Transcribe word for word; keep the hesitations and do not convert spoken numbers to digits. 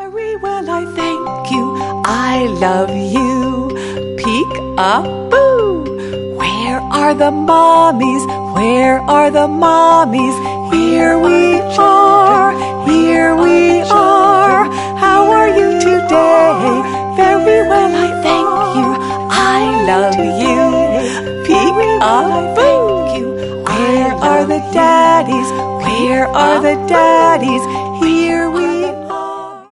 Very well, I thank you. I love you. Peek-a-boo. Where are the mommies? Where are the mommies? Here we are. Here we are. How are you today? Very well, I thank you. I love you. Peek-a-boo. Where are the daddies? Where are the daddies? Here we